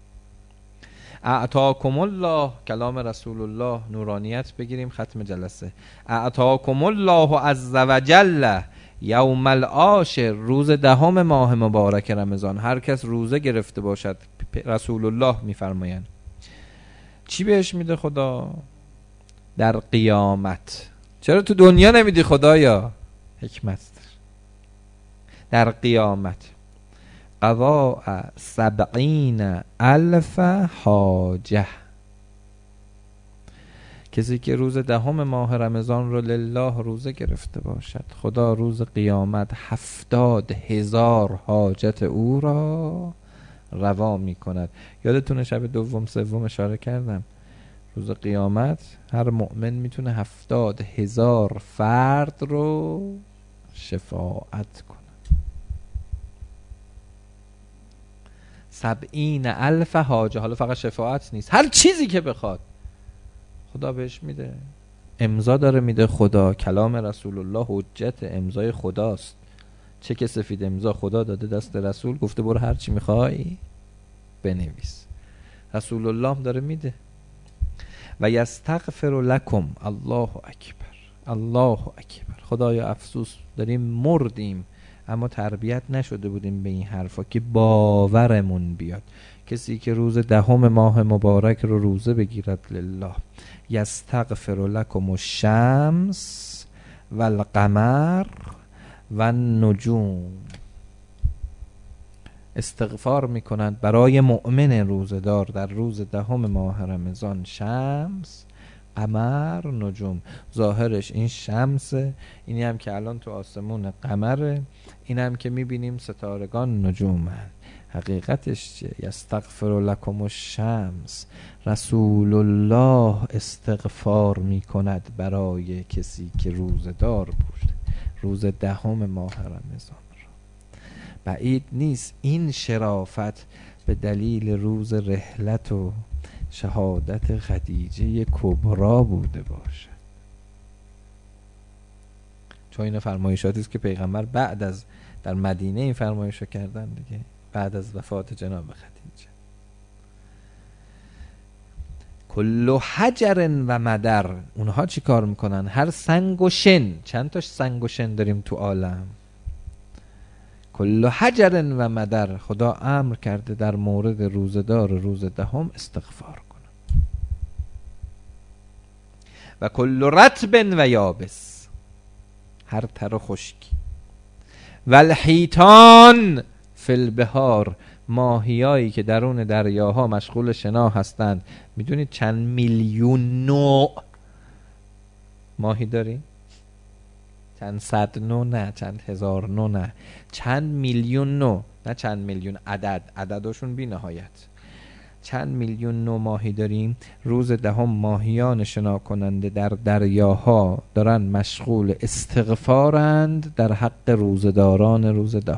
اعطاکم الله، کلام رسول الله، نورانیت بگیریم ختم جلسه. اعطاکم الله عز وجل یوم العاشر، روز 10 ماه مبارک رمضان، هر کس روزه گرفته باشد، رسول الله میفرمایند چی بهش میده خدا؟ در قیامت. چرا تو دنیا نمیدی خدایا؟ حکمت در قیامت. قضاء 70,000 حاجه، کسی که روز 10 ماه رمضان رو لله روزه گرفته باشد، خدا روز قیامت 70,000 حاجت او را روا می کند. یادتونه شب دوم سوم اشاره کردم، روز قیامت هر مؤمن میتونه 70,000 فرد رو شفاعت کنه. 70,000 حاجه. حالا فقط شفاعت نیست، هر چیزی که بخواد خدا بهش میده. امضا داره میده خدا، کلام رسول الله حجت، امضای خداست. چک سفید امضا خدا داده دست رسول، گفته برو هر چی میخوای بنویس. رسول الله هم داره میده. و یستغفر لکم، الله اکبر، الله اکبر. خدایا افسوس داریم مردیم اما تربیت نشده بودیم به این حرفا که باورمون بیاد. کسی که روز 10 ماه مبارک رو روزه بگیرد لله، یستغفر لکم الشمس و القمر و النجوم، استغفار میکنند برای مؤمن روزدار در روز 10 ماه رمضان. شمس، قمر، نجوم. ظاهرش این شمس، اینی هم که الان تو آسمون قمره، این هم که میبینیم ستارگان نجومه. حقیقتش چیه؟ یستغفر لکم الشمس. رسول الله استغفار میکند برای کسی که روزدار بود روز 10 ماه رمضان. بعید نیست این شرافت به دلیل روز رحلت و شهادت خدیجه کبرا بوده باشه، چون این فرمایشاتی است که پیغمبر بعد از در مدینه این فرمایشو کردن دیگه، بعد از وفات جناب خدیجه. کل حجر و مدر، اونها چی کار میکنن؟ هر سنگ و شن. چند تاش سنگ و شن داریم تو عالم؟ کل حجر و مدر. خدا امر کرده در مورد روزدار روز 10 استغفار کنه. و کل رطب و یابس، هر تر و خشکی. و الحیتان فی البحار، ماهیایی که درون دریاها مشغول شنا هستند. میدونید چند میلیون نوع ماهی داریم؟ چند صد نوع نه، چند هزار نوع نه، چند میلیون نوع، نه چند میلیون عدد، عددشون بی نهایت. چند میلیون نوع ماهی داریم. روز 10 ماهیان شنا کننده در دریاها دارن مشغول استغفارند در حق روزداران روز 10.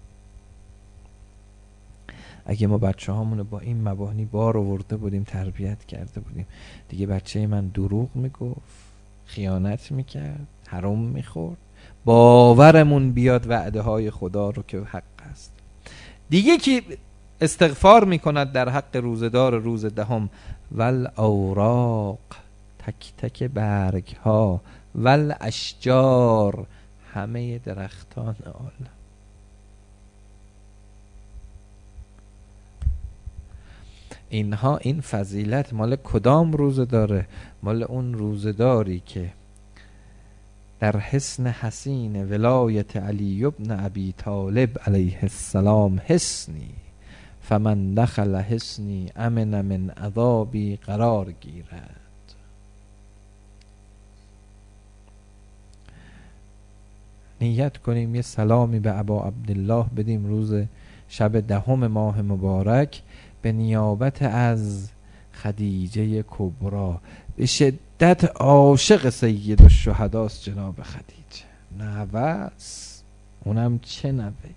اگه ما بچه هامونو با این مبانی بار آورده بودیم، تربیت کرده بودیم، دیگه بچه من دروغ میگفت، خیانت میکرد، حرام میخورد، باورمون بیاد وعده های خدا رو که حق است. دیگه که استغفار میکند در حق روزدار روز 10. ول اوراق، تک تک برگ ها، ول اشجار، همه درختان عالم. اینها، این فضیلت مال کدام روزه داره؟ مال اون روزه داری که در حصن حسین ولایت علی ابن ابی طالب علیه السلام حصنی فمن دخل حصنی امن من عذابی قرار گیرد. نیت کنیم یه سلامی به ابا عبدالله بدیم روز شب 10 ماه مبارک به نیابت از خدیجه کبرا. به شدت عاشق سید الشهداست جناب خدیجه، نوه‌ست، اونم چه نوه‌ای.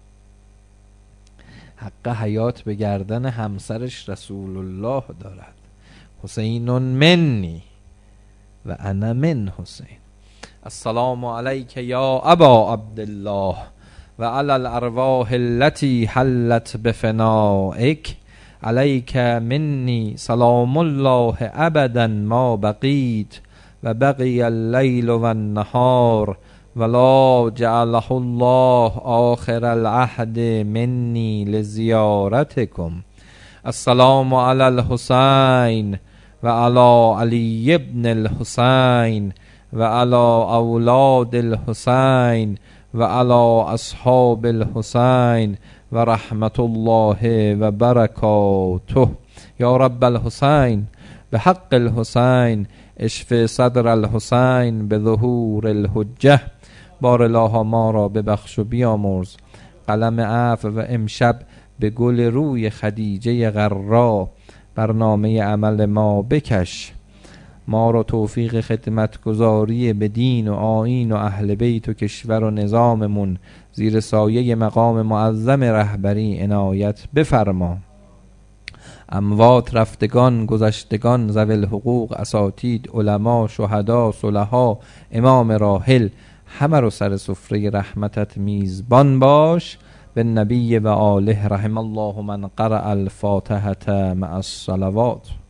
حق حیات به گردن همسرش رسول الله دارد. حسین منی و انا من حسین. السلام علیک یا ابا عبدالله و علی الارواح التي حلت بفنائک علیک منی سلام الله ابدا ما بقیت و بقی اللیل و النهار ولا جعله الله آخر العهد منی لزیارتکم. السلام علی الحسین و علی علی ابن الحسین و علی اولاد الحسین و علی اصحاب الحسین و رحمت الله و برکاته. یا رب الحسین بحق الحسین اشف صدر الحسین به ظهور الحجه. بار الله ما را ببخش و بیامرز. قلم عفو و امشب به گل روی خدیجه غرا برنامه عمل ما بکش. ما را توفیق خدمتگزاری به دین و آیین و اهل بیت و کشور و نظاممون زیر سایه مقام معظم رهبری عنایت بفرما. اموات، رفتگان، گذشتگان، ذوی الحقوق، اساتید، علما، شهدا، صلحا، امام راحل، همه رو سر سفره رحمتت میزبان باش. به نبی و آله رحم الله من قرأ الفاتحة مع الصلوات.